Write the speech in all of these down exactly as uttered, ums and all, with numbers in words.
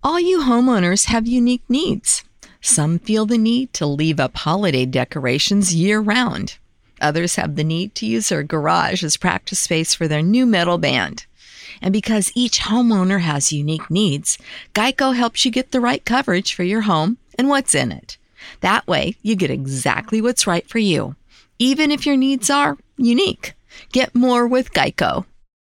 All you homeowners have unique needs. Some feel the need to leave up holiday decorations year-round. Others have the need to use their garage as practice space for their new metal band. And because each homeowner has unique needs, Geico helps you get the right coverage for your home and what's in it. That way, you get exactly what's right for you, even if your needs are unique. Get more with Geico.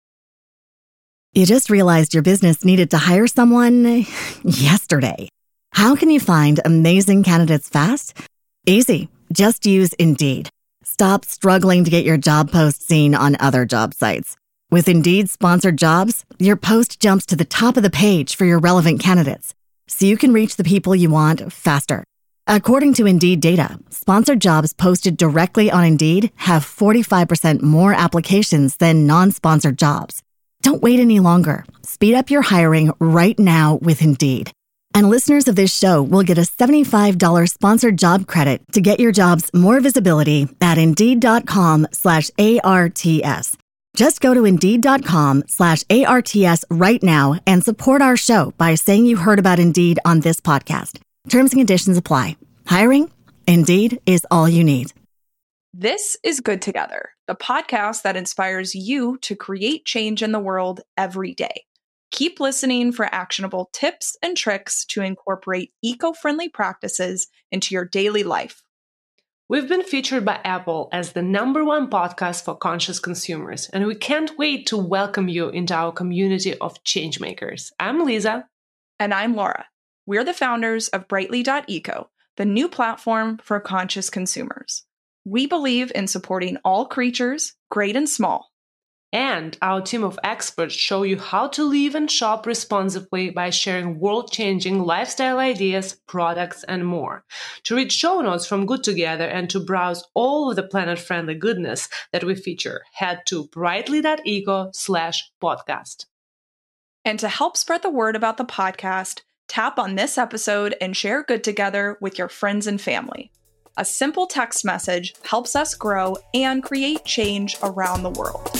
You just realized your business needed to hire someone yesterday. How can you find amazing candidates fast? Easy. Just use Indeed. Stop struggling to get your job post seen on other job sites. With Indeed sponsored jobs, your post jumps to the top of the page for your relevant candidates, so you can reach the people you want faster. According to Indeed data, sponsored jobs posted directly on Indeed have forty-five percent more applications than non-sponsored jobs. Don't wait any longer. Speed up your hiring right now with Indeed. And listeners of this show will get a seventy-five dollars sponsored job credit to get your jobs more visibility at Indeed.com slash ARTS. Just go to Indeed.com slash ARTS right now and support our show by saying you heard about Indeed on this podcast. Terms and conditions apply. Hiring? Indeed is all you need. This is Good Together, the podcast that inspires you to create change in the world every day. Keep listening for actionable tips and tricks to incorporate eco-friendly practices into your daily life. We've been featured by Apple as the number one podcast for conscious consumers, and we can't wait to welcome you into our community of changemakers. I'm Lisa. And I'm Laura. We're the founders of Brightly dot eco, the new platform for conscious consumers. We believe in supporting all creatures, great and small. And our team of experts show you how to live and shop responsibly by sharing world-changing lifestyle ideas, products, and more. To read show notes from Good Together and to browse all of the planet-friendly goodness that we feature, head to Brightly dot eco slash podcast. And to help spread the word about the podcast, tap on this episode and share Good Together with your friends and family. A simple text message helps us grow and create change around the world.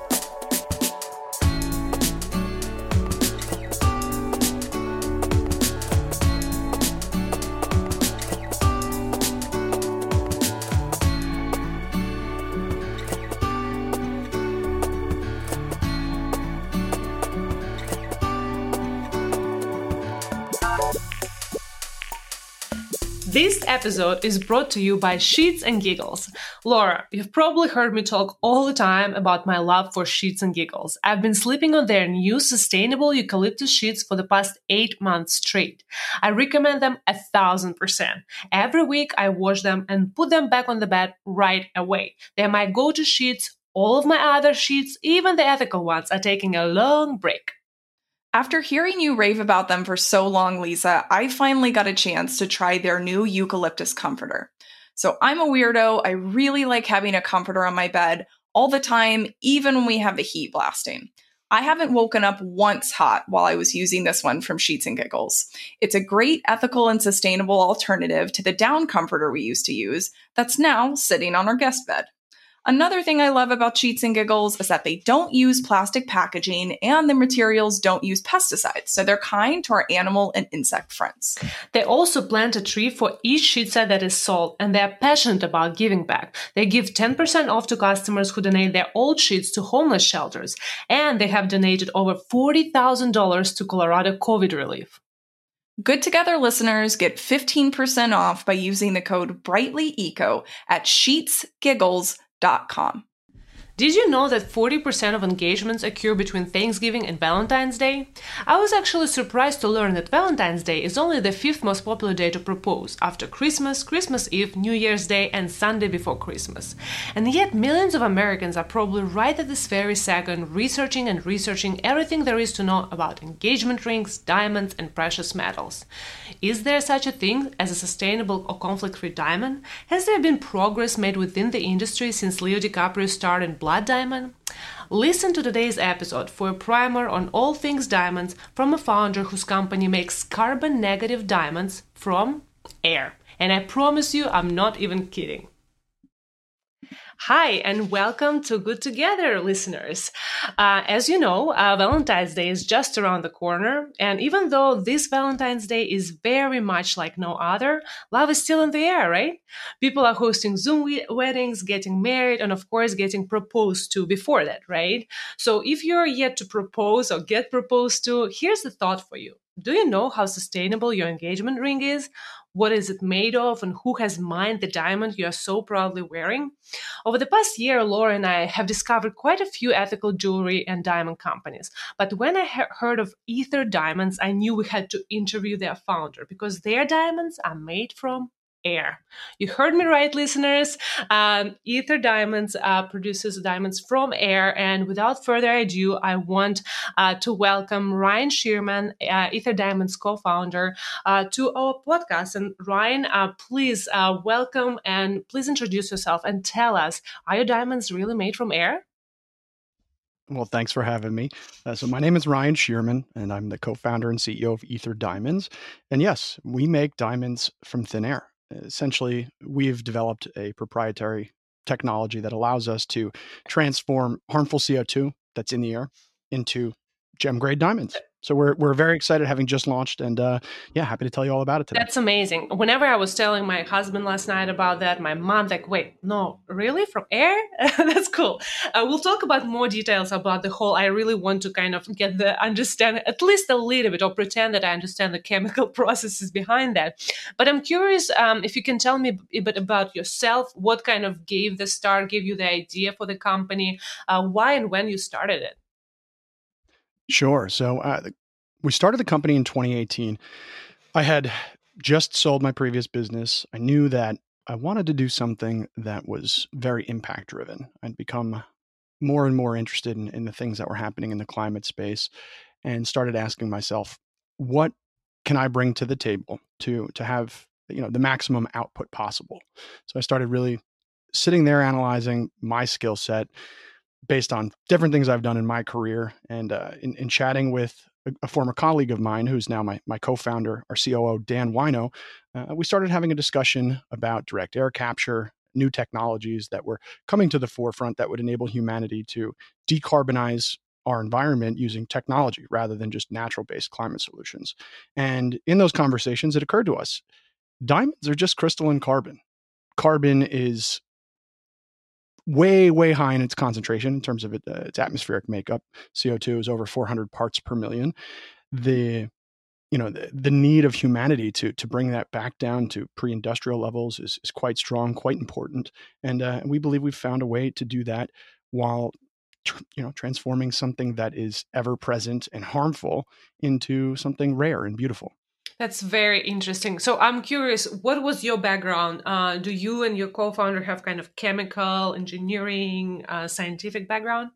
This episode is brought to you by Sheets and Giggles. Laura, you've probably heard me talk all the time about my love for Sheets and Giggles. I've been sleeping on their new sustainable eucalyptus sheets for the past eight months straight. I recommend them a thousand percent. Every week I wash them and put them back on the bed right away. They're my go-to sheets. All of my other sheets, even the ethical ones, are taking a long break. After hearing you rave about them for so long, Lisa, I finally got a chance to try their new eucalyptus comforter. So I'm a weirdo. I really like having a comforter on my bed all the time, even when we have the heat blasting. I haven't woken up once hot while I was using this one from Sheets and Giggles. It's a great ethical and sustainable alternative to the down comforter we used to use that's now sitting on our guest bed. Another thing I love about Sheets and Giggles is that they don't use plastic packaging and the materials don't use pesticides, so they're kind to our animal and insect friends. They also plant a tree for each sheet set that is sold, and they're passionate about giving back. They give ten percent off to customers who donate their old sheets to homeless shelters, and they have donated over forty thousand dollars to Colorado COVID relief. Good Together listeners get fifteen percent off by using the code BRIGHTLYECO at sheets giggles dot com. Did you know that forty percent of engagements occur between Thanksgiving and Valentine's Day? I was actually surprised to learn that Valentine's Day is only the fifth most popular day to propose, after Christmas, Christmas Eve, New Year's Day, and Sunday before Christmas. And yet millions of Americans are probably right at this very second researching and researching everything there is to know about engagement rings, diamonds, and precious metals. Is there such a thing as a sustainable or conflict-free diamond? Has there been progress made within the industry since Leo DiCaprio starred in Blood Diamond? Listen to today's episode for a primer on all things diamonds from a founder whose company makes carbon-negative diamonds from air. And I promise you, I'm not even kidding. Hi, and welcome to Good Together, listeners. Uh, as you know, uh, Valentine's Day is just around the corner, and even though this Valentine's Day is very much like no other, love is still in the air, right? People are hosting Zoom we- weddings, getting married, and of course, getting proposed to before that, right? So if you're yet to propose or get proposed to, here's the thought for you. Do you know how sustainable your engagement ring is? What is it made of, and who has mined the diamond you are so proudly wearing? Over the past year, Laura and I have discovered quite a few ethical jewelry and diamond companies. But when I he- heard of Ether Diamonds, I knew we had to interview their founder because their diamonds are made from air. You heard me right, listeners. Um, Ether Diamonds uh, produces diamonds from air. And without further ado, I want uh, to welcome Ryan Shearman, uh, Ether Diamonds co-founder, uh, to our podcast. And Ryan, uh, please uh, welcome and please introduce yourself and tell us, are your diamonds really made from air? Well, thanks for having me. Uh, so my name is Ryan Shearman, and I'm the co-founder and C E O of Ether Diamonds. And yes, we make diamonds from thin air. Essentially, we've developed a proprietary technology that allows us to transform harmful C O two that's in the air into gem-grade diamonds. So we're we're very excited, having just launched, and uh, yeah, happy to tell you all about it today. That's amazing. Whenever I was telling my husband last night about that, my mom like, wait, no, really? From air? That's cool. Uh, we'll talk about more details about the whole. I really want to kind of get the understand at least a little bit, or pretend that I understand the chemical processes behind that. But I'm curious um, if you can tell me a bit about yourself. What kind of gave the start, gave you the idea for the company? Uh, why and when you started it? Sure. So uh, the, we started the company in twenty eighteen. I had just sold my previous business. I knew that I wanted to do something that was very impact driven. I'd become more and more interested in, in the things that were happening in the climate space, and started asking myself, what can I bring to the table to to have, you know, the maximum output possible? So I started really sitting there analyzing my skill set based on different things I've done in my career, and uh, in, in chatting with a, a former colleague of mine who's now my, my co-founder, our C O O, Dan Wino, uh, we started having a discussion about direct air capture, new technologies that were coming to the forefront that would enable humanity to decarbonize our environment using technology rather than just natural-based climate solutions. And in those conversations, it occurred to us, diamonds are just crystalline carbon. Carbon is way, way high in its concentration in terms of it, uh, its atmospheric makeup. C O two is over four hundred parts per million. The you know the, the need of humanity to to bring that back down to pre-industrial levels is, is quite strong, quite important, and uh, we believe we've found a way to do that while tr- you know transforming something that is ever present and harmful into something rare and beautiful. That's very interesting. So I'm curious, what was your background? Uh, do you and your co-founder have kind of chemical engineering, uh, scientific background?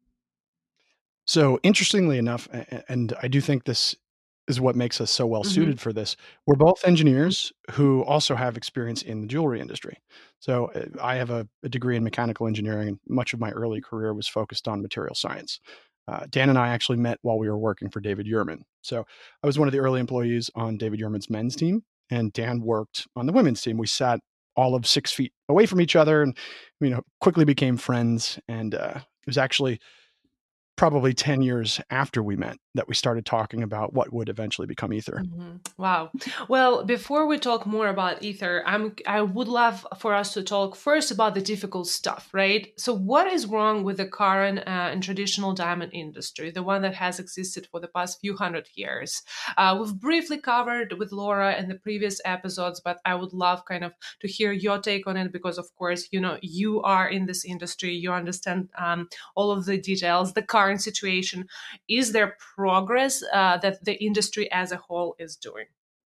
So interestingly enough, and I do think this is what makes us so well suited Mm-hmm. for this, we're both engineers who also have experience in the jewelry industry. So uh, I have a, a degree in mechanical engineering, and much of my early career was focused on material science. Uh, Dan and I actually met while we were working for David Yurman. So I was one of the early employees on David Yurman's men's team, and Dan worked on the women's team. We sat all of six feet away from each other, and you know quickly became friends. And uh, it was actually probably ten years after we met that we started talking about what would eventually become Ether. Mm-hmm. Wow. Well, before we talk more about Ether, I'm I would love for us to talk first about the difficult stuff, right? So, what is wrong with the current uh, and traditional diamond industry, the one that has existed for the past few hundred years? Uh, we've briefly covered with Laura in the previous episodes, but I would love kind of to hear your take on it because, of course, you know you are in this industry, you understand um, all of the details, the current situation. Is there progress uh, that the industry as a whole is doing?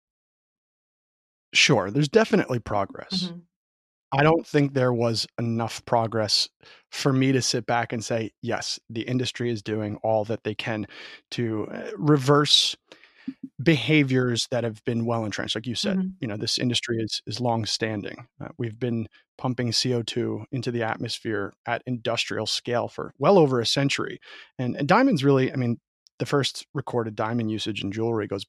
Sure, there's definitely progress. Mm-hmm. I don't think there was enough progress for me to sit back and say, yes, the industry is doing all that they can to uh, reverse behaviors that have been well entrenched. Like you said, Mm-hmm. you know, this industry is is long standing. Uh, we've been pumping C O two into the atmosphere at industrial scale for well over a century. And, and diamonds really, I mean, the first recorded diamond usage in jewelry goes back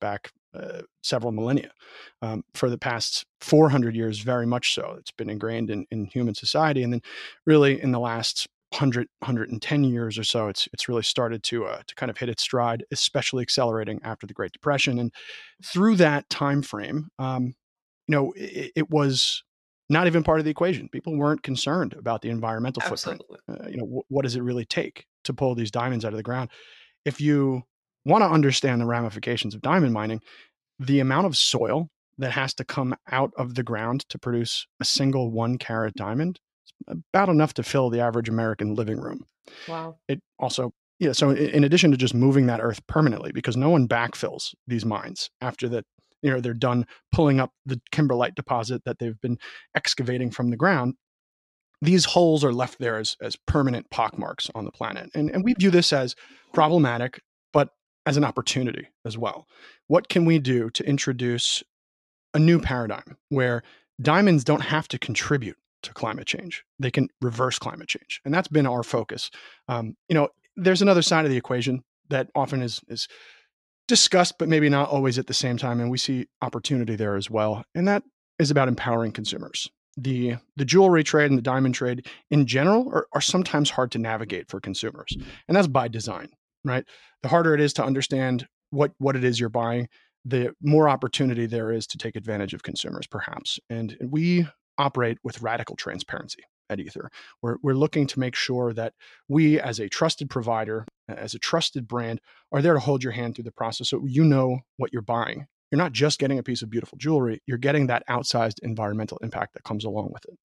uh, several millennia. Um, for the past four hundred years, very much so. It's been ingrained in, in human society. And then really in the last one hundred, one hundred ten years or so, it's it's really started to uh, to kind of hit its stride, especially accelerating after the Great Depression. And through that time frame, um, you know, it, it was not even part of the equation. People weren't concerned about the environmental Absolutely. footprint. Uh, you know, wh- what does it really take to pull these diamonds out of the ground? If you want to understand the ramifications of diamond mining, the amount of soil that has to come out of the ground to produce a single one carat diamond is about enough to fill the average American living room. Wow. It also, yeah, so in addition to just moving that earth permanently, because no one backfills these mines after that, you know, they're done pulling up the kimberlite deposit that they've been excavating from the ground, these holes are left there as, as permanent pockmarks on the planet. And, and we view this as problematic, but as an opportunity as well. What can we do to introduce a new paradigm where diamonds don't have to contribute to climate change? They can reverse climate change. And that's been our focus. Um, you know, there's another side of the equation that often is, is discussed, but maybe not always at the same time. And we see opportunity there as well. And that is about empowering consumers. The, the jewelry trade and the diamond trade in general are, are sometimes hard to navigate for consumers. And that's by design, right? The harder it is to understand what, what it is you're buying, the more opportunity there is to take advantage of consumers, perhaps. And we operate with radical transparency at Aether. We're, we're looking to make sure that we, as a trusted provider, as a trusted brand, are there to hold your hand through the process so you know what you're buying. You're not just getting a piece of beautiful jewelry, you're getting that outsized environmental impact that comes along with it.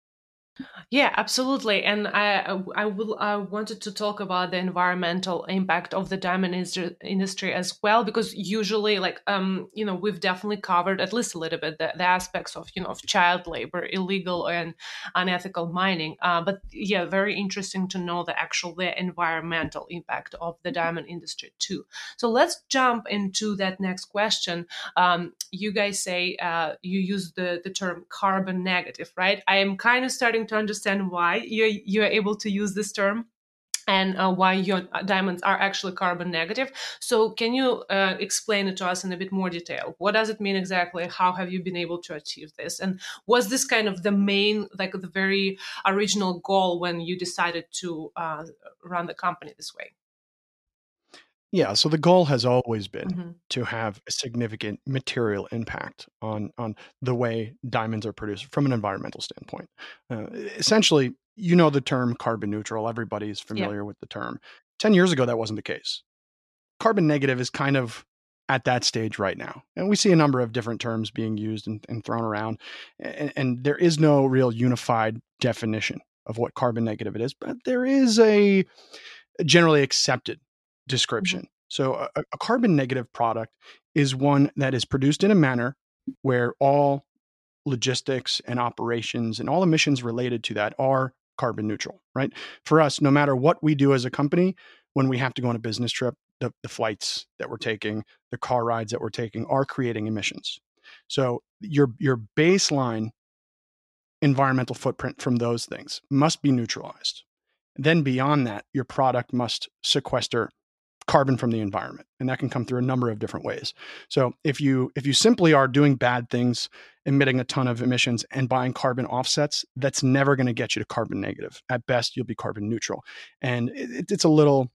Yeah, absolutely. And I I will I wanted to talk about the environmental impact of the diamond industry as well, because usually, like um you know, we've definitely covered at least a little bit the, the aspects of, you know, of child labor, illegal and unethical mining. Uh, but yeah, very interesting to know the actual the environmental impact of the diamond industry too. So let's jump into that next question. Um, you guys say uh, you use the the term carbon negative, right? I am kind of starting to understand why you're, you're able to use this term and uh, why your diamonds are actually carbon negative. So can you uh, explain it to us in a bit more detail? What does it mean exactly? How have you been able to achieve this? And was this kind of the main, like the very original goal when you decided to uh, run the company this way? Yeah, so the goal has always been Mm-hmm. to have a significant material impact on on the way diamonds are produced from an environmental standpoint. Uh, essentially, you know the term carbon neutral. Everybody's familiar Yeah. with the term. ten years ago, that wasn't the case. Carbon negative is kind of at that stage right now. And we see a number of different terms being used and, and thrown around. And, and there is no real unified definition of what carbon negative it is, but there is a generally accepted description. Mm-hmm. So a, a carbon negative product is one that is produced in a manner where all logistics and operations and all emissions related to that are carbon neutral, right? For us, no matter what we do as a company, when we have to go on a business trip, the, the flights that we're taking, the car rides that we're taking are creating emissions. So your, your baseline environmental footprint from those things must be neutralized. Then beyond that, your product must sequester carbon from the environment, and that can come through a number of different ways. So if you if you simply are doing bad things, emitting a ton of emissions and buying carbon offsets, that's never going to get you to carbon negative. At best, you'll be carbon neutral, and it, it's a little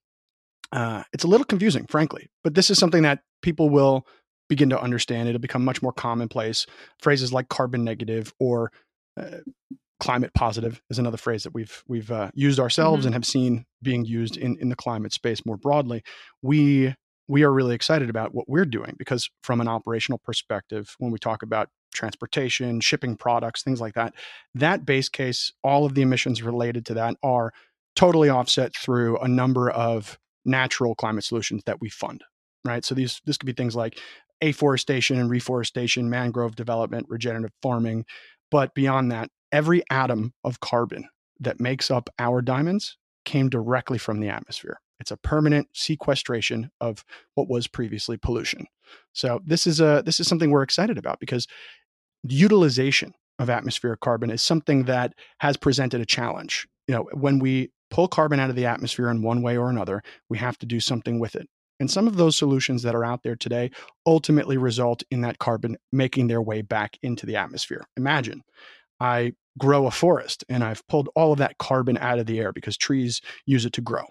uh, it's a little confusing, frankly. But this is something that people will begin to understand. It'll become much more commonplace. Phrases like carbon negative or uh, climate positive is another phrase that we've we've uh, used ourselves mm-hmm. and have seen being used in, in the climate space more broadly. We we are really excited about what we're doing because from an operational perspective, when we talk about transportation, shipping products, things like that, that base case, all of the emissions related to that are totally offset through a number of natural climate solutions that we fund, right? So these this could be things like afforestation and reforestation, mangrove development, regenerative farming, but beyond that, every atom of carbon that makes up our diamonds came directly from the atmosphere. It's a permanent sequestration of what was previously pollution. So this is a this is something we're excited about because the utilization of atmospheric carbon is something that has presented a challenge. You know, when we pull carbon out of the atmosphere in one way or another, we have to do something with it. And some of those solutions that are out there today ultimately result in that carbon making their way back into the atmosphere. Imagine I grow a forest and I've pulled all of that carbon out of the air because trees use it to grow.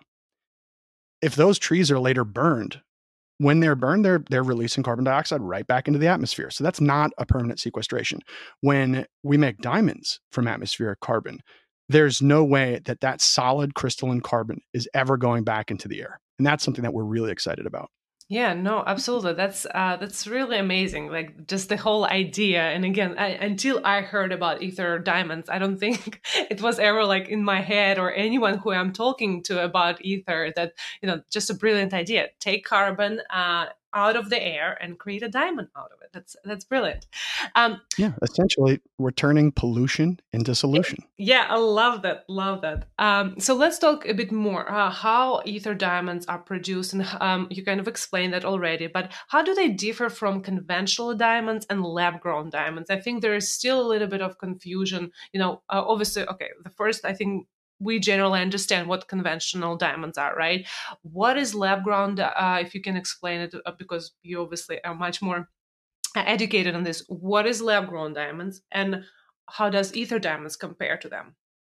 If those trees are later burned, when they're burned, they're, they're releasing carbon dioxide right back into the atmosphere. So that's not a permanent sequestration. When we make diamonds from atmospheric carbon, there's no way that that solid crystalline carbon is ever going back into the air. And that's something that we're really excited about. Yeah, no, absolutely. That's uh, that's really amazing. Like just the whole idea. And again, I, until I heard about ether diamonds, I don't think it was ever like in my head or anyone who I'm talking to about ether that, you know, just a brilliant idea. Take carbon uh, out of the air and create a diamond out of it. That's that's brilliant. Um, yeah, essentially, we're turning pollution into solution. Yeah, I love that. Love that. Um, so let's talk a bit more uh, how ether diamonds are produced, and um, you kind of explained that already. But how do they differ from conventional diamonds and lab-grown diamonds? I think there is still a little bit of confusion. You know, uh, obviously, okay. The first, I think. We generally understand what conventional diamonds are, right? What is lab grown? Uh, if you can explain it, uh, because you obviously are much more educated on this. What is lab grown diamonds, and how does ether diamonds compare to them?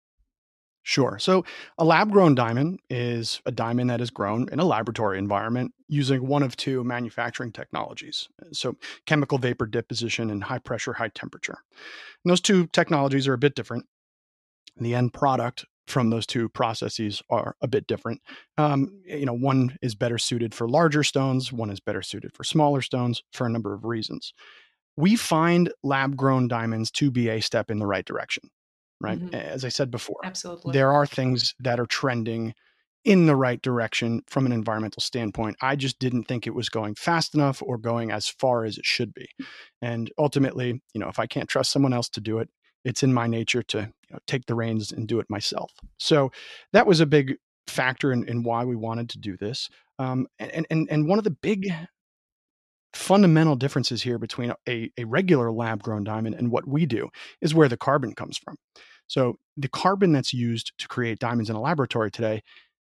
Sure. So a lab grown diamond is a diamond that is grown in a laboratory environment using one of two manufacturing technologies. So chemical vapor deposition and high pressure, high temperature. And those two technologies are a bit different. The end product from those two processes are a bit different. Um, you know, one is better suited for larger stones, one is better suited for smaller stones for a number of reasons. We find lab-grown diamonds to be a step in the right direction, right? Mm-hmm. As I said before, absolutely, there are things that are trending in the right direction from an environmental standpoint. I just didn't think it was going fast enough or going as far as it should be. And ultimately, you know, if I can't trust someone else to do it, it's in my nature to you know, take the reins and do it myself. So that was a big factor in, in why we wanted to do this. Um, and, and, and one of the big fundamental differences here between a, a regular lab-grown diamond and what we do is where the carbon comes from. So the carbon that's used to create diamonds in a laboratory today,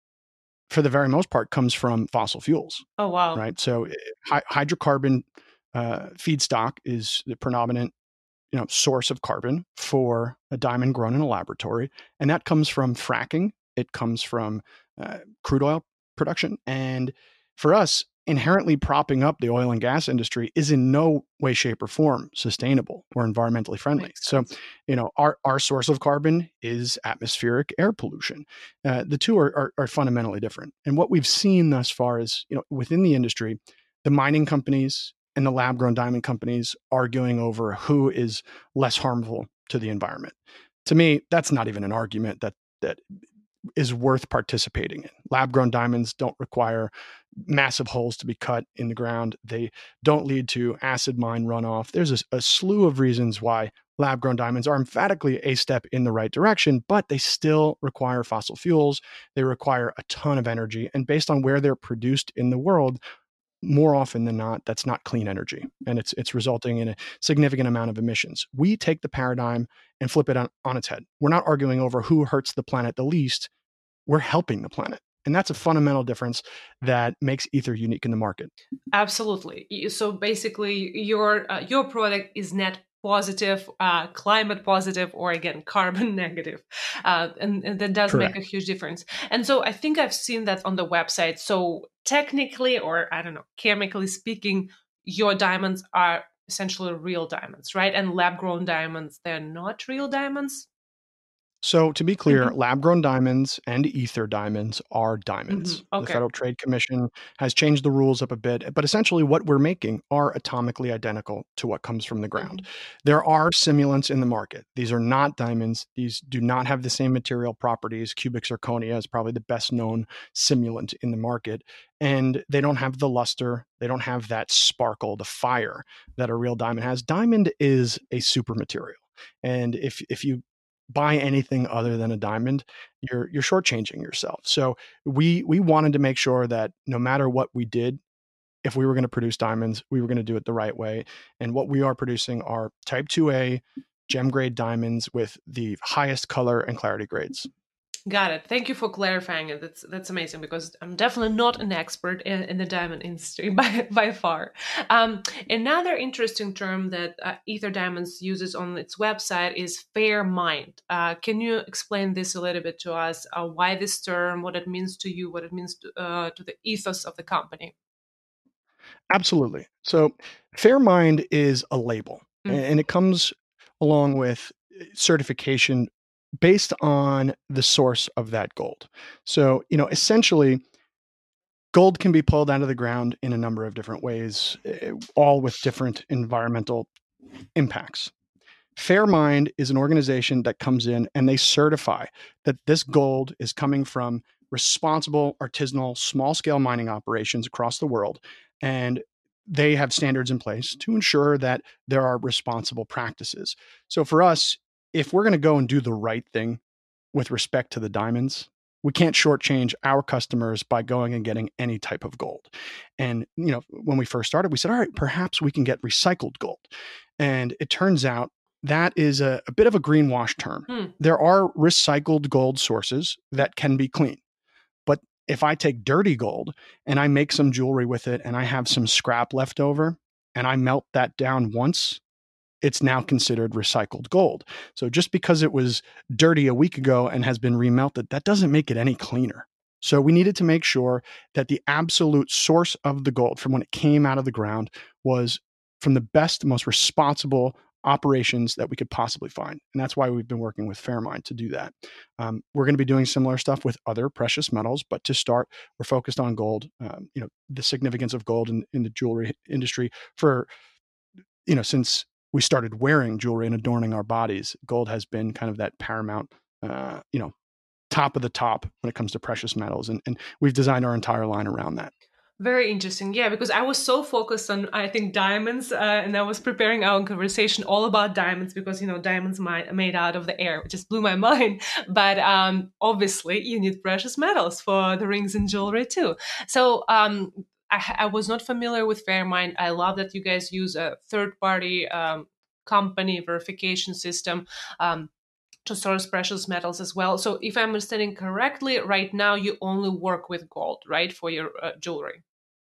for the very most part, comes from fossil fuels. Oh, wow. Right. So hy- hydrocarbon uh, feedstock is the predominant you know, source of carbon for a diamond grown in a laboratory. And that comes from fracking. It comes from uh, crude oil production. And for us, inherently propping up the oil and gas industry is in no way, shape, or form sustainable or environmentally friendly. So, you know, our, our source of carbon is atmospheric air pollution. Uh, the two are, are, are fundamentally different. And what we've seen thus far is, you know, within the industry, the mining companies and the lab-grown diamond companies arguing over who is less harmful to the environment. To me, that's not even an argument that that is worth participating in. Lab-grown diamonds don't require massive holes to be cut in the ground. They don't lead to acid mine runoff. There's a, a slew of reasons why lab-grown diamonds are emphatically a step in the right direction, but they still require fossil fuels. They require a ton of energy. And based on where they're produced in the world, more often than not, that's not clean energy, and it's it's resulting in a significant amount of emissions. We take the paradigm and flip it on, on its head. We're not arguing over who hurts the planet the least. We're helping the planet. And that's a fundamental difference that makes ether unique in the market. Absolutely. So basically, your uh, your product is net positive, uh, climate positive, or again, carbon negative. Uh, and, and that does Correct. make a huge difference. And so I think I've seen that on the website. So technically, or I don't know, chemically speaking, your diamonds are essentially real diamonds, right? And lab-grown diamonds, they're not real diamonds. So to be clear, Mm-hmm. lab-grown diamonds and ether diamonds are diamonds. Mm-hmm. Okay. The Federal Trade Commission has changed the rules up a bit, but essentially what we're making are atomically identical to what comes from the ground. Mm-hmm. There are simulants in the market. These are not diamonds. These do not have the same material properties. Cubic zirconia is probably the best known simulant in the market. And they don't have the luster. They don't have that sparkle, the fire that a real diamond has. Diamond is a super material. And if if you buy anything other than a diamond, you're you're shortchanging yourself. So we we wanted to make sure that no matter what we did, if we were going to produce diamonds, we were going to do it the right way. And what we are producing are type two A gem grade diamonds with the highest color and clarity grades. Got it. Thank you for clarifying it. That's that's amazing because I'm definitely not an expert in, in the diamond industry by by far. Um, another interesting term that uh, Ether Diamonds uses on its website is fair mind. Uh, can you explain this a little bit to us? Uh, why this term? What it means to you? What it means to, uh, to the ethos of the company? Absolutely. So, fair mind is a label, Mm. and it comes along with certification based on the source of that gold. So, you know, essentially, gold can be pulled out of the ground in a number of different ways, eh, all with different environmental impacts. Fairmind is an organization that comes in and they certify that this gold is coming from responsible, artisanal, small scale mining operations across the world. And they have standards in place to ensure that there are responsible practices. So for us, if we're going to go and do the right thing with respect to the diamonds, we can't shortchange our customers by going and getting any type of gold. And, you know, when we first started, we said, all right, perhaps we can get recycled gold. And it turns out that is a, a bit of a greenwash term. Hmm. There are recycled gold sources that can be clean. But if I take dirty gold and I make some jewelry with it and I have some scrap left over and I melt that down once, it's now considered recycled gold. So just because it was dirty a week ago and has been remelted, that doesn't make it any cleaner. So we needed to make sure that the absolute source of the gold from when it came out of the ground was from the best, most responsible operations that we could possibly find. And that's why we've been working with Fairmind to do that. Um, we're going to be doing similar stuff with other precious metals, but to start, we're focused on gold. Um, you know, the significance of gold in, in the jewelry industry for, you know, since we started wearing jewelry and adorning our bodies, gold has been kind of that paramount, uh, you know, top of the top when it comes to precious metals. And, and we've designed our entire line around that. Very interesting. Yeah, because I was so focused on, I think, diamonds, uh, and I was preparing our conversation all about diamonds because, you know, diamonds mi- made out of the air, which just blew my mind. But um, obviously, you need precious metals for the rings and jewelry too. So um, I, I was not familiar with Fairmind. I love that you guys use a third-party um, company verification system. Um, to source precious metals as well. So if I'm understanding correctly, right now you only work with gold, right, for your uh, jewelry?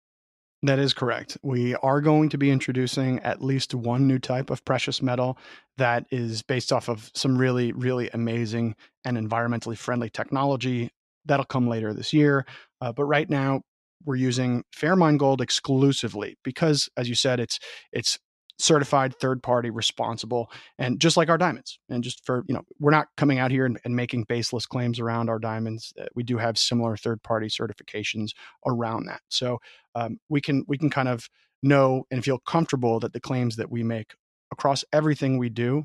That is correct. We are going to be introducing at least one new type of precious metal that is based off of some really, really amazing and environmentally friendly technology. That'll come later this year. Uh, but right now, we're using Fairmind Gold exclusively because, as you said, it's it's certified, third-party, responsible, and just like our diamonds. And just for, you know, we're not coming out here and, and making baseless claims around our diamonds. Uh, we do have similar third-party certifications around that. So um, we can we can kind of know and feel comfortable that the claims that we make across everything we do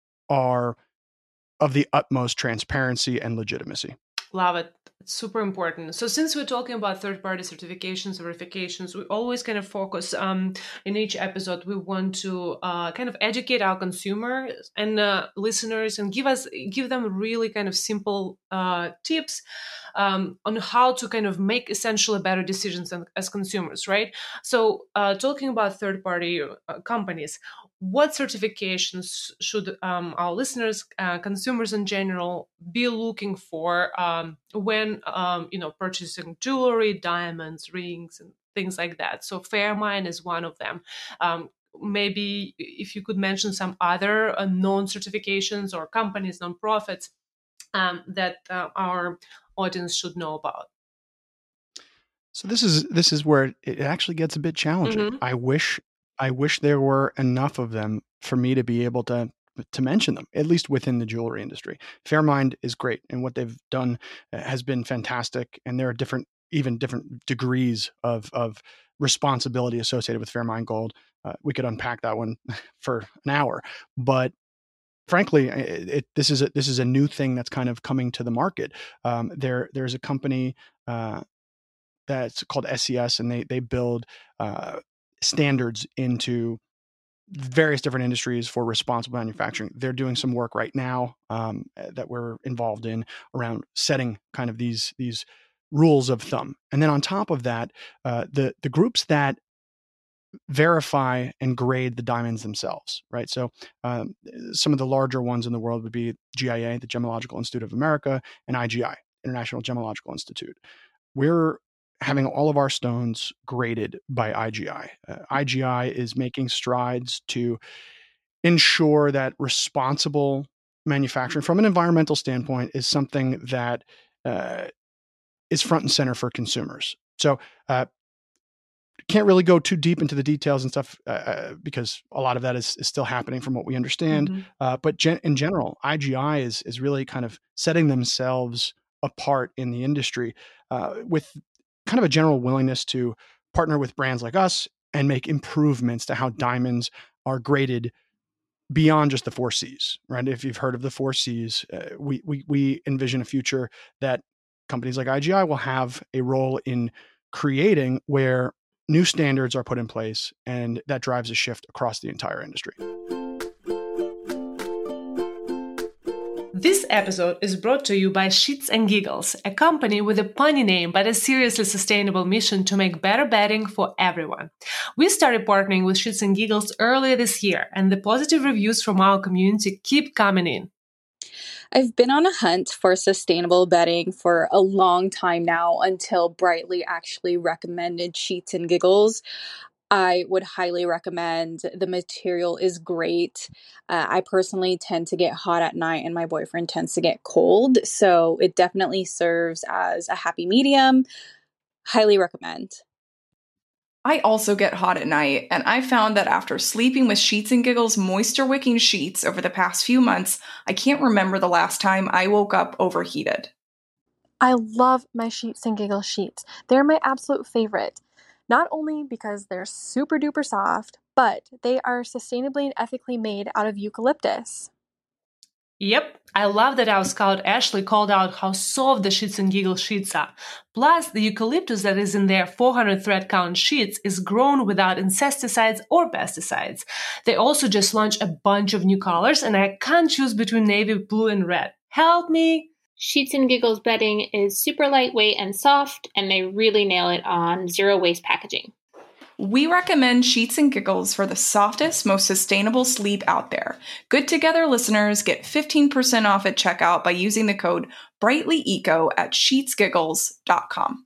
are of the utmost transparency and legitimacy. Love it. It's super important. So since we're talking about third-party certifications, verifications, we always kind of focus um, in each episode, we want to uh, kind of educate our consumers and uh, listeners and give us give them really kind of simple uh, tips um, on how to kind of make essentially better decisions as consumers, right? So uh, talking about third-party uh, companies, what certifications should um, our listeners, uh, consumers in general, be looking for um, when um, you know purchasing jewelry, diamonds, rings, and things like that? So Fairmind is one of them. Um, maybe if you could mention some other uh, known certifications or companies, nonprofits um, that uh, our audience should know about. So this is this is where it actually gets a bit challenging. Mm-hmm. I wish I wish there were enough of them for me to be able to to mention them, at least within the jewelry industry. Fairmind is great, and what they've done has been fantastic. And there are different, even different degrees of of responsibility associated with Fairmind Gold. Uh, we could unpack that one for an hour, but frankly, it, it, this is a, this is a new thing that's kind of coming to the market. Um, there there's a company uh, that's called S E S, and they they build uh, standards into various different industries for responsible manufacturing. They're doing some work right now um, that we're involved in around setting kind of these these rules of thumb. And then on top of that, uh, the the groups that verify and grade the diamonds themselves, right? So um, some of the larger ones in the world would be G I A, the Gemological Institute of America, and I G I, International Gemological Institute. We're having all of our stones graded by I G I. Uh, I G I is making strides to ensure that responsible manufacturing from an environmental standpoint is something that uh, is front and center for consumers. So uh, can't really go too deep into the details and stuff uh, because a lot of that is, is still happening from what we understand. Mm-hmm. Uh, but gen- in general, I G I is is really kind of setting themselves apart in the industry uh, with kind of a general willingness to partner with brands like us and make improvements to how diamonds are graded beyond just the four C's, right? If you've heard of the four C's, uh, we, we, we envision a future that companies like I G I will have a role in creating where new standards are put in place, and that drives a shift across the entire industry. This episode is brought to you by Sheets and Giggles, a company with a punny name but a seriously sustainable mission to make better bedding for everyone. We started partnering with Sheets and Giggles earlier this year, and the positive reviews from our community keep coming in. I've been on a hunt for sustainable bedding for a long time now until Brightly actually recommended Sheets and Giggles. I would highly recommend. The material is great. Uh, I personally tend to get hot at night and my boyfriend tends to get cold. So it definitely serves as a happy medium. Highly recommend. I also get hot at night, and I found that after sleeping with Sheets and Giggles moisture wicking sheets over the past few months, I can't remember the last time I woke up overheated. I love my Sheets and Giggles sheets. They're my absolute favorite. Not only because they're super duper soft, but they are sustainably and ethically made out of eucalyptus. Yep, I love that our scout Ashley called out how soft the Sheets and Giggles sheets are. Plus, the eucalyptus that is in their four hundred thread count sheets is grown without insecticides or pesticides. They also just launched a bunch of new colors, and I can't choose between navy, blue, and red. Help me! Sheets and Giggles bedding is super lightweight and soft, and they really nail it on zero waste packaging. We recommend Sheets and Giggles for the softest, most sustainable sleep out there. Good Together listeners get fifteen percent off at checkout by using the code BrightlyEco at sheets giggles dot com.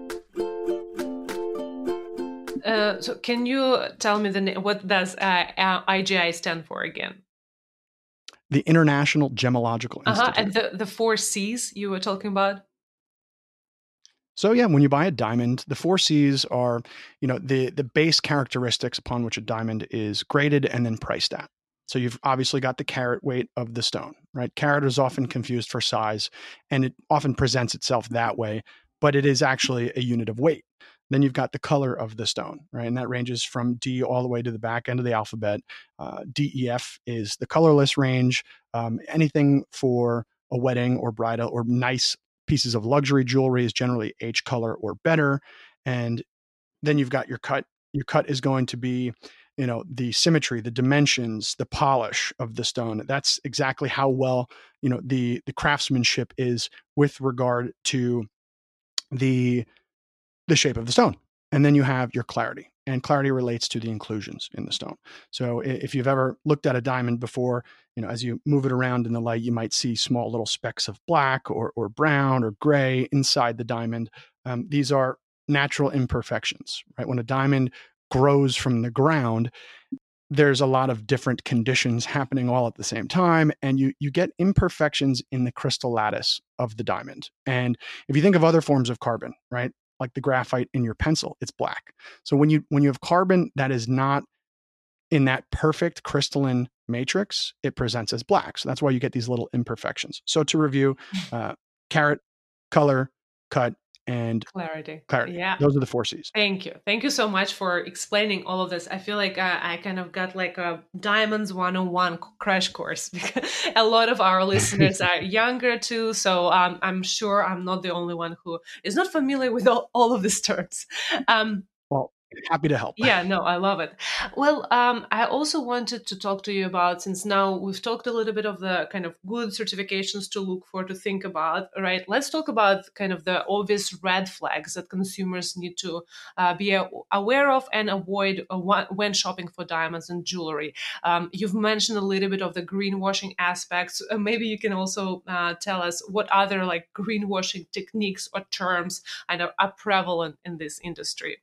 Uh, so can you tell me the name, what does uh, I G I stand for again? The International Gemological uh-huh. Institute. And the, the four C's you were talking about? So yeah, when you buy a diamond, the four C's are, you know, the, the base characteristics upon which a diamond is graded and then priced at. So you've obviously got the carat weight of the stone, right? Carat is often confused for size, and it often presents itself that way, but it is actually a unit of weight. Then you've got the color of the stone, right? And that ranges from D all the way to the back end of the alphabet. Uh, D E F is the colorless range. Um, anything for a wedding or bridal or nice pieces of luxury jewelry is generally H color or better. And then you've got your cut. Your cut is going to be, you know, the symmetry, the dimensions, the polish of the stone. That's exactly how well, you know, the, the craftsmanship is with regard to the the shape of the stone. And then you have your clarity, and clarity relates to the inclusions in the stone. So if you've ever looked at a diamond before, you know, as you move it around in the light, you might see small little specks of black or, or brown or gray inside the diamond. Um, these are natural imperfections, right? When a diamond grows from the ground, there's a lot of different conditions happening all at the same time, and you you get imperfections in the crystal lattice of the diamond. And if you think of other forms of carbon, right, like the graphite in your pencil, it's black. So when you when you have carbon that is not in that perfect crystalline matrix, it presents as black. So that's why you get these little imperfections. So to review, uh, carat, color, cut, and clarity. Clarity. Yeah. Those are the four C's. Thank you. Thank you so much for explaining all of this. I feel like uh, I kind of got like a Diamonds one oh one crash course because a lot of our listeners are younger too. So um, I'm sure I'm not the only one who is not familiar with all, all of these terms. Um, well, Happy to help. Yeah, no, I love it. Well, um, I also wanted to talk to you about, since now we've talked a little bit of the kind of good certifications to look for, to think about, right? Let's talk about kind of the obvious red flags that consumers need to uh, be a- aware of and avoid uh, wh- when shopping for diamonds and jewelry. Um, you've mentioned a little bit of the greenwashing aspects. Uh, maybe you can also uh, tell us what other like greenwashing techniques or terms I know are prevalent in this industry.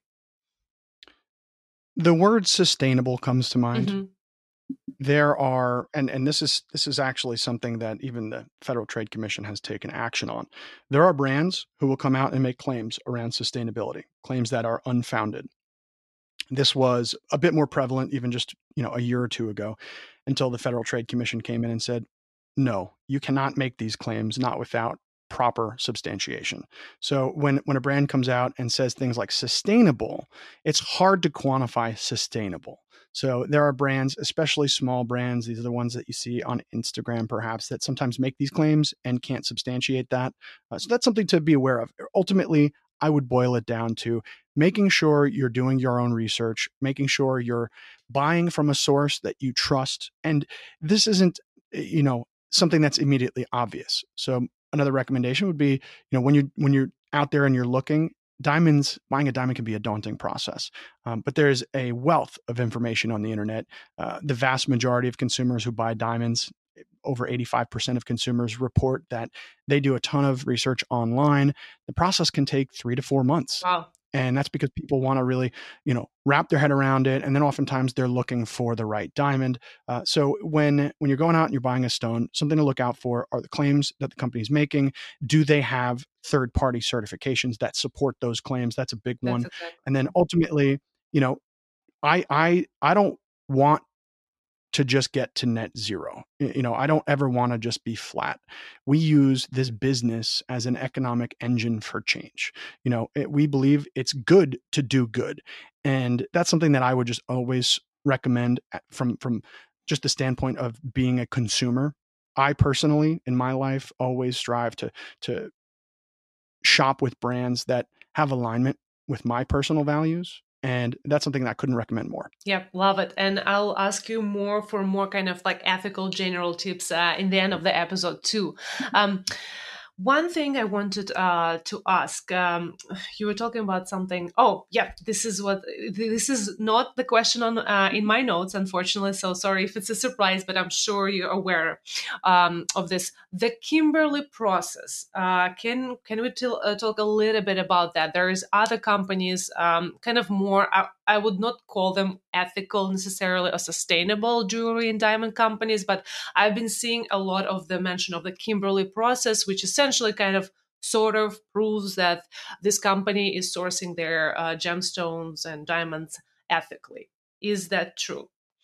The word sustainable comes to mind. Mm-hmm. There are, and, and this is this is actually something that even the Federal Trade Commission has taken action on. There are brands who will come out and make claims around sustainability, claims that are unfounded. This was a bit more prevalent even just, you know, a year or two ago, until the Federal Trade Commission came in and said, no, you cannot make these claims not without proper substantiation. So when when a brand comes out and says things like sustainable, it's hard to quantify sustainable. So there are brands, especially small brands, these are the ones that you see on Instagram perhaps, that sometimes make these claims and can't substantiate that. Uh, so that's something to be aware of. Ultimately, I would boil it down to making sure you're doing your own research, making sure you're buying from a source that you trust. And this isn't, you know, something that's immediately obvious. So another recommendation would be, you know, when you when you're out there and you're looking, diamonds, buying a diamond can be a daunting process. Um, but there's a wealth of information on the internet. Uh, the vast majority of consumers who buy diamonds, over eighty-five percent of consumers report that they do a ton of research online. The process can take three to four months. Wow. And that's because people want to really, you know, wrap their head around it. And then oftentimes they're looking for the right diamond. Uh, so when when you're going out and you're buying a stone, something to look out for are the claims that the company's making. Do they have third-party certifications that support those claims? That's a big That's one. exactly. And then ultimately, you know, I I I don't want to just get to net zero. You know, I don't ever want to just be flat. We use this business as an economic engine for change. You know, it, we believe it's good to do good. And that's something that I would just always recommend from, from just the standpoint of being a consumer. I personally, in my life, always strive to, to shop with brands that have alignment with my personal values. And that's something that I couldn't recommend more. Yep, love it. And I'll ask you more for more kind of like ethical general tips uh, in the end of the episode too. Um, one thing I wanted uh, to ask, um, you were talking about something. Oh, yeah, this is what, this is not the question on uh, in my notes, unfortunately. So sorry if it's a surprise, but I'm sure you're aware um, of this. The Kimberley process. Uh, can can we t- uh, talk a little bit about that? There's other companies, um, kind of more, I, I would not call them ethical necessarily or sustainable jewelry and diamond companies, but I've been seeing a lot of the mention of the Kimberley process, which essentially kind of sort of proves that this company is sourcing their uh, gemstones and diamonds ethically. Is that true?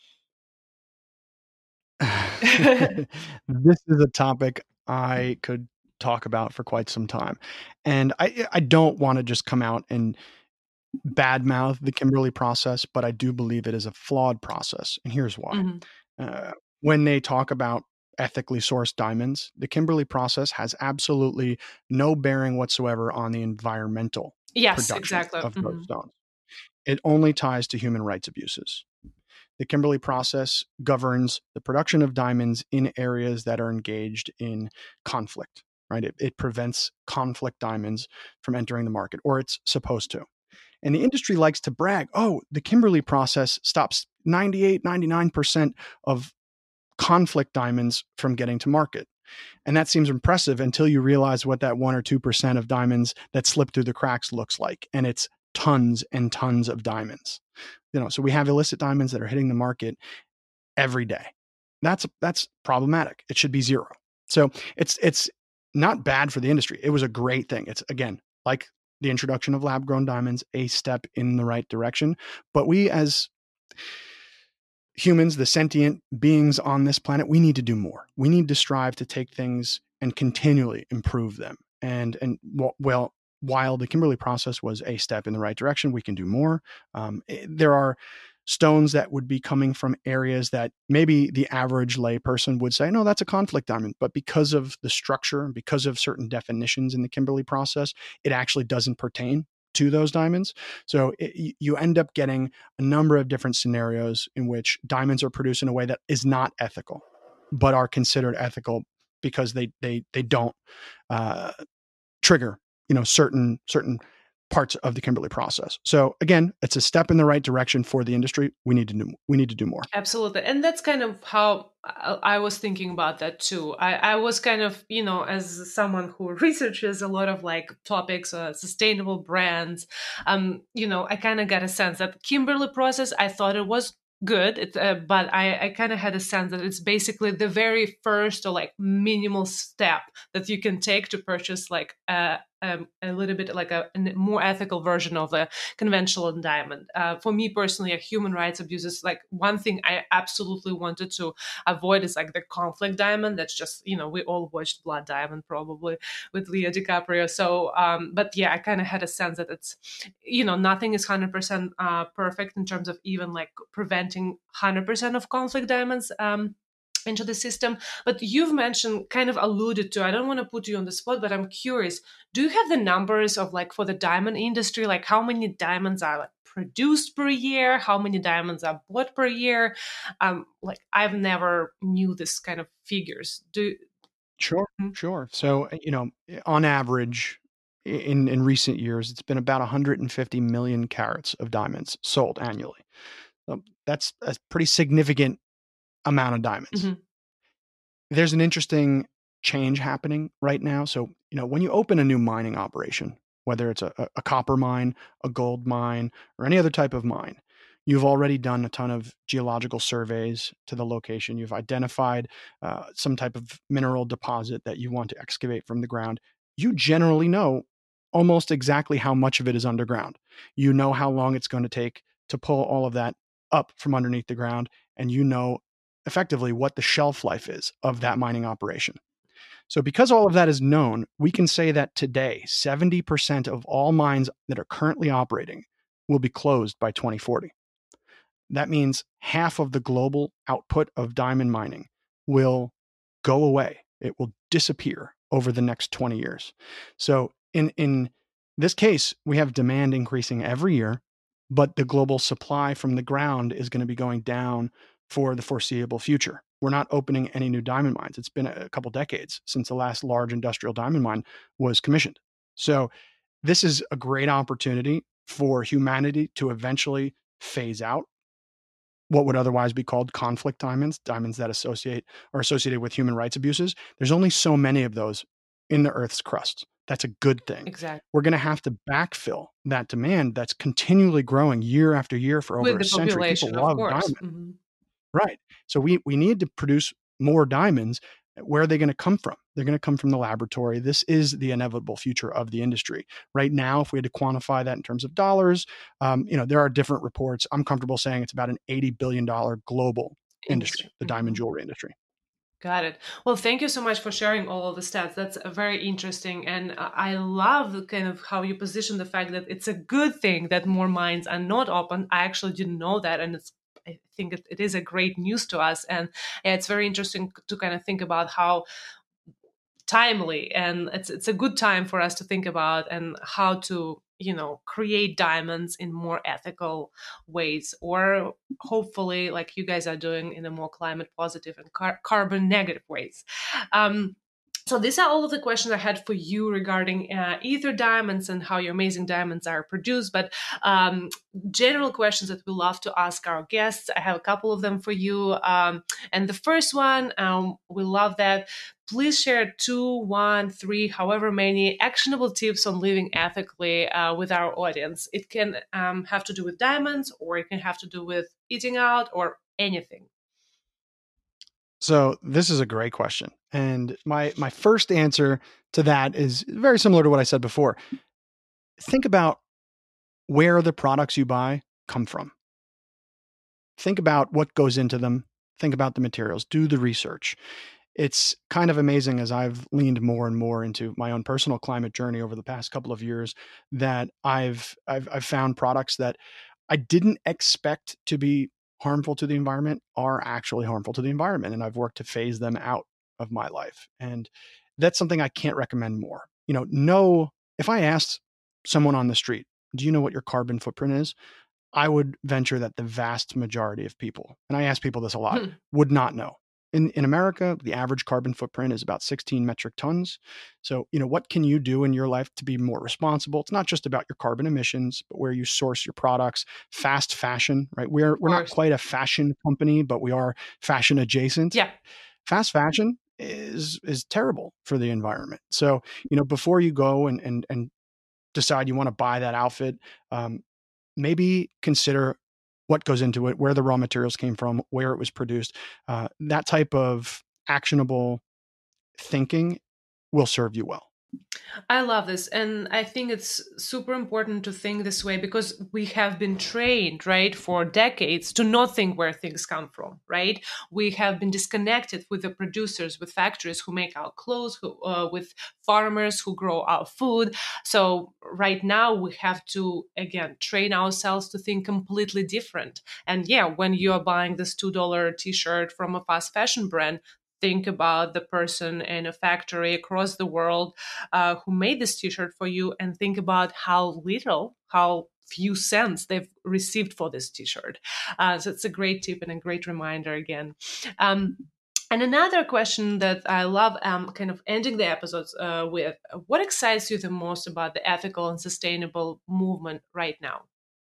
This is a topic I could talk about for quite some time. And I, I don't want to just come out and badmouth the Kimberley process, but I do believe it is a flawed process. And here's why. Mm-hmm. Uh, when they talk about ethically sourced diamonds, the Kimberley process has absolutely no bearing whatsoever on the environmental Yes, production exactly. of Mm-hmm. those stones. It only ties to human rights abuses. The Kimberley process governs the production of diamonds in areas that are engaged in conflict, right? It, it prevents conflict diamonds from entering the market, or it's supposed to. And the industry likes to brag, oh, the Kimberley process stops ninety-eight, ninety-nine percent of conflict diamonds from getting to market. And that seems impressive until you realize what that one or two percent of diamonds that slip through the cracks looks like. And it's tons and tons of diamonds. You know, so we have illicit diamonds that are hitting the market every day. That's that's problematic. It should be zero. So it's it's not bad for the industry. It was a great thing. It's, again, like the introduction of lab-grown diamonds, a step in the right direction. But we as humans, the sentient beings on this planet, we need to do more. We need to strive to take things and continually improve them. And, and well, while the Kimberley process was a step in the right direction, we can do more. Um, there are stones that would be coming from areas that maybe the average layperson would say, no, that's a conflict diamond. But because of the structure and because of certain definitions in the Kimberley process, it actually doesn't pertain to those diamonds. So it, you end up getting a number of different scenarios in which diamonds are produced in a way that is not ethical, but are considered ethical because they they they don't uh, trigger, you know, certain certain parts of the Kimberley process. So again, it's a step in the right direction for the industry. We need to do we need to do more. Absolutely. And that's kind of how I was thinking about that too. I, I was kind of, you know, as someone who researches a lot of like topics, uh, sustainable brands, um, you know, I kind of got a sense that Kimberley process, I thought it was good, it, uh, but I, I kind of had a sense that it's basically the very first or like minimal step that you can take to purchase like a, um, a little bit like a, a more ethical version of a conventional diamond. Uh, for me personally, a human rights abuses, like one thing I absolutely wanted to avoid is like the conflict diamond. That's just, you know, we all watched Blood Diamond probably with Leo DiCaprio. So, um, but yeah, I kind of had a sense that it's, you know, nothing is one hundred percent uh, perfect in terms of even like preventing one hundred percent of conflict diamonds um, into the system. But you've mentioned, kind of alluded to, I don't want to put you on the spot, but I'm curious, do you have the numbers of like for the diamond industry, like how many diamonds are like produced per year, how many diamonds are bought per year? Um, like I've never knew this kind of figures. Do Sure, mm-hmm. sure. So, you know, on average, in, in recent years, it's been about one hundred fifty million carats of diamonds sold annually. So that's a pretty significant amount of diamonds. Mm-hmm. There's an interesting change happening right now. So, you know, when you open a new mining operation, whether it's a, a copper mine, a gold mine, or any other type of mine, you've already done a ton of geological surveys to the location. You've identified uh, some type of mineral deposit that you want to excavate from the ground. You generally know almost exactly how much of it is underground. You know how long it's going to take to pull all of that up from underneath the ground, and you know effectively what the shelf life is of that mining operation. So because all of that is known, we can say that today, seventy percent of all mines that are currently operating will be closed by twenty forty. That means half of the global output of diamond mining will go away. It will disappear over the next twenty years. So in, in this case, we have demand increasing every year, but the global supply from the ground is going to be going down for the foreseeable future. We're not opening any new diamond mines. It's been a couple decades since the last large industrial diamond mine was commissioned. So this is a great opportunity for humanity to eventually phase out what would otherwise be called conflict diamonds, diamonds that associate are associated with human rights abuses. There's only so many of those in the Earth's crust. That's a good thing. Exactly. We're going to have to backfill that demand that's continually growing year after year for over with a century. People love diamonds. Mm-hmm. Right. So we, we need to produce more diamonds. Where are they going to come from? They're going to come from the laboratory. This is the inevitable future of the industry. Right now, if we had to quantify that in terms of dollars, um, you know, there are different reports. I'm comfortable saying it's about an eighty billion dollars global industry, industry. the diamond jewelry industry. Got it. Well, thank you so much for sharing all of the stats. That's very interesting. And I love kind of how you position the fact that it's a good thing that more mines are not open. I actually didn't know that. And it's I think it, it is a great news to us. And yeah, it's very interesting to kind of think about how timely, and it's it's a good time for us to think about and how to, you know, create diamonds in more ethical ways, or hopefully like you guys are doing in a more climate positive and car- carbon negative ways. Um, So these are all of the questions I had for you regarding uh, Aether diamonds and how your amazing diamonds are produced. But um, general questions that we love to ask our guests, I have a couple of them for you. Um, and the first one, um, we love that. Please share two, one, three, however many actionable tips on living ethically uh, with our audience. It can um, have to do with diamonds, or it can have to do with eating out, or anything. So this is a great question. And my my first answer to that is very similar to what I said before. Think about where the products you buy come from. Think about what goes into them. Think about the materials. Do the research. It's kind of amazing, as I've leaned more and more into my own personal climate journey over the past couple of years, that I've I've, I've found products that I didn't expect to be harmful to the environment are actually harmful to the environment. And I've worked to phase them out of my life. And that's something I can't recommend more. You know, no, if I asked someone on the street, do you know what your carbon footprint is? I would venture that the vast majority of people, and I ask people this a lot, Hmm. would not know. In, in America, the average carbon footprint is about sixteen metric tons. So, you know, what can you do in your life to be more responsible? It's not just about your carbon emissions, but where you source your products. Fast fashion, right? We're we're not course. quite a fashion company, but we are fashion adjacent. Yeah. Fast fashion is is terrible for the environment. So, you know, before you go and and and decide you want to buy that outfit, um, maybe consider what goes into it, where the raw materials came from, where it was produced. Uh, that type of actionable thinking will serve you well. I love this. And I think it's super important to think this way because we have been trained, right, for decades to not think where things come from, right? We have been disconnected with the producers, with factories who make our clothes, who, uh, with farmers who grow our food. So right now we have to, again, train ourselves to think completely different. And yeah, when you are buying this two dollar t-shirt from a fast fashion brand, think about the person in a factory across the world uh, who made this t-shirt for you, and think about how little, how few cents they've received for this t-shirt. Uh, so it's a great tip and a great reminder again. Um, and another question that I love um, kind of ending the episodes uh, with, what excites you the most about the ethical and sustainable movement right now?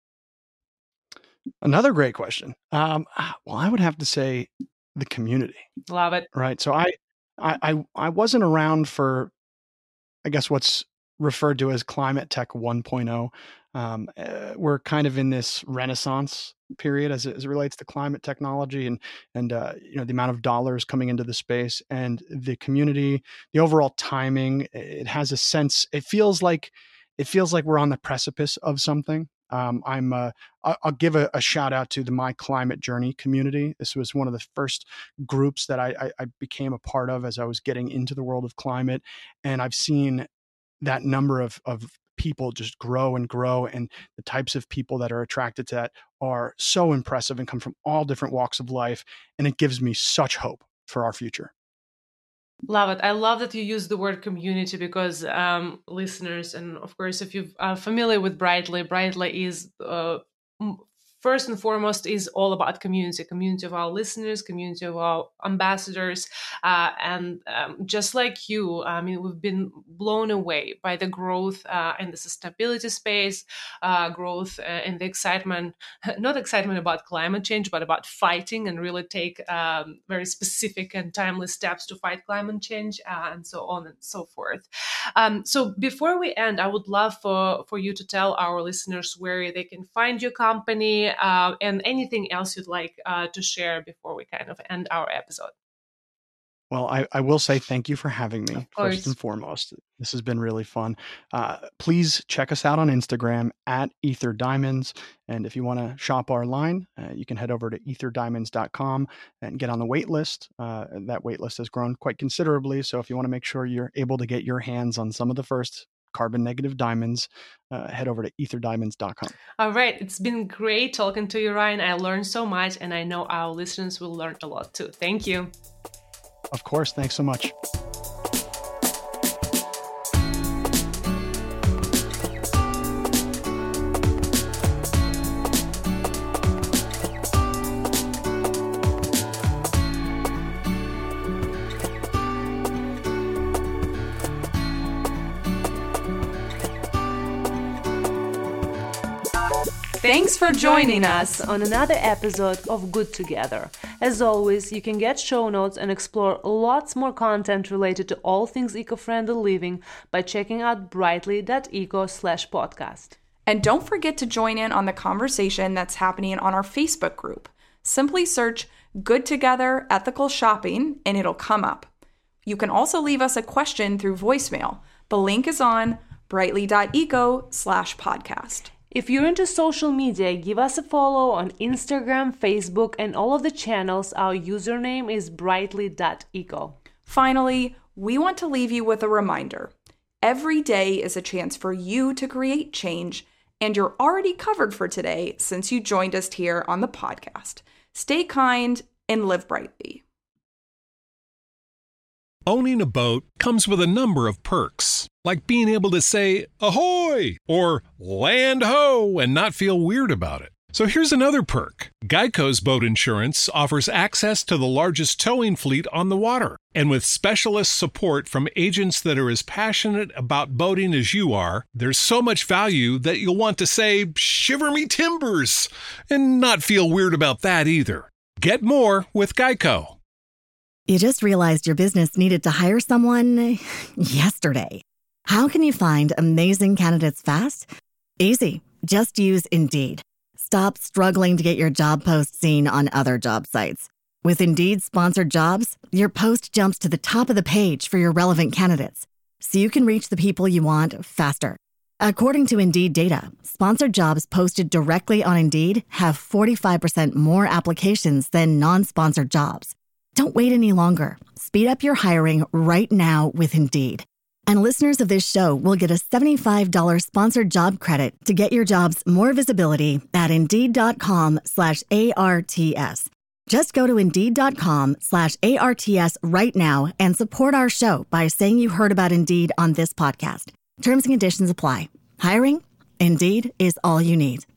Another great question. Um, well, I would have to say the community. Love it. Right. So I, I, I, I wasn't around for, I guess, what's referred to as climate tech one point oh. Um, uh, we're kind of in this renaissance period as it, as it relates to climate technology and, and, uh, you know, the amount of dollars coming into the space and the community, the overall timing. It has a sense, it feels like, it feels like we're on the precipice of something. Um, I'm, uh, I'll give a, a shout out to the My Climate Journey community. This was one of the first groups that I, I, I became a part of as I was getting into the world of climate. And I've seen that number of, of people just grow and grow. And the types of people that are attracted to that are so impressive and come from all different walks of life. And it gives me such hope for our future. Love it. I love that you use the word community because um, listeners, and of course, if you're uh, familiar with Brightly, Brightly is uh, first and foremost is all about community, community of our listeners, community of our ambassadors. Uh, and um, just like you, I mean, we've been blown away by the growth uh, in the sustainability space, uh, growth uh, in the excitement, not excitement about climate change, but about fighting and really take um, very specific and timely steps to fight climate change uh, and so on and so forth. Um, so before we end, I would love for, for you to tell our listeners where they can find your company, Uh, and anything else you'd like uh, to share before we kind of end our episode. Well, I, I will say thank you for having me, Of course. first and foremost. This has been really fun. Uh, please check us out on Instagram at Ether Diamonds. And if you want to shop our line, uh, you can head over to ether diamonds dot com and get on the wait list. Uh, that wait list has grown quite considerably. So if you want to make sure you're able to get your hands on some of the first carbon negative diamonds, uh, head over to ether diamonds dot com. All right. It's been great talking to you, Ryan. I learned so much, and I know our listeners will learn a lot too. Thank you. Of course. Thanks so much. Thanks for joining us on another episode of Good Together. As always, you can get show notes and explore lots more content related to all things eco-friendly living by checking out brightly dot eco slash podcast. And don't forget to join in on the conversation that's happening on our Facebook group. Simply search Good Together Ethical Shopping and it'll come up. You can also leave us a question through voicemail. The link is on brightly dot eco slash podcast. If you're into social media, give us a follow on Instagram, Facebook, and all of the channels. Our username is brightly dot eco. Finally, we want to leave you with a reminder. Every day is a chance for you to create change, and you're already covered for today since you joined us here on the podcast. Stay kind and live brightly. Owning a boat comes with a number of perks, like being able to say, "Ahoy!" ahoy or land ho and not feel weird about it. So here's another perk. Geico's boat insurance offers access to the largest towing fleet on the water. And with specialist support from agents that are as passionate about boating as you are, there's so much value that you'll want to say, shiver me timbers, and not feel weird about that either. Get more with Geico. You just realized your business needed to hire someone yesterday. How can you find amazing candidates fast? Easy. Just use Indeed. Stop struggling to get your job post seen on other job sites. With Indeed sponsored jobs, your post jumps to the top of the page for your relevant candidates, so you can reach the people you want faster. According to Indeed data, sponsored jobs posted directly on Indeed have forty-five percent more applications than non-sponsored jobs. Don't wait any longer. Speed up your hiring right now with Indeed. And listeners of this show will get a seventy-five dollars sponsored job credit to get your jobs more visibility at Indeed.com slash ARTS. Just go to Indeed.com slash ARTS right now and support our show by saying you heard about Indeed on this podcast. Terms and conditions apply. Hiring? Indeed is all you need.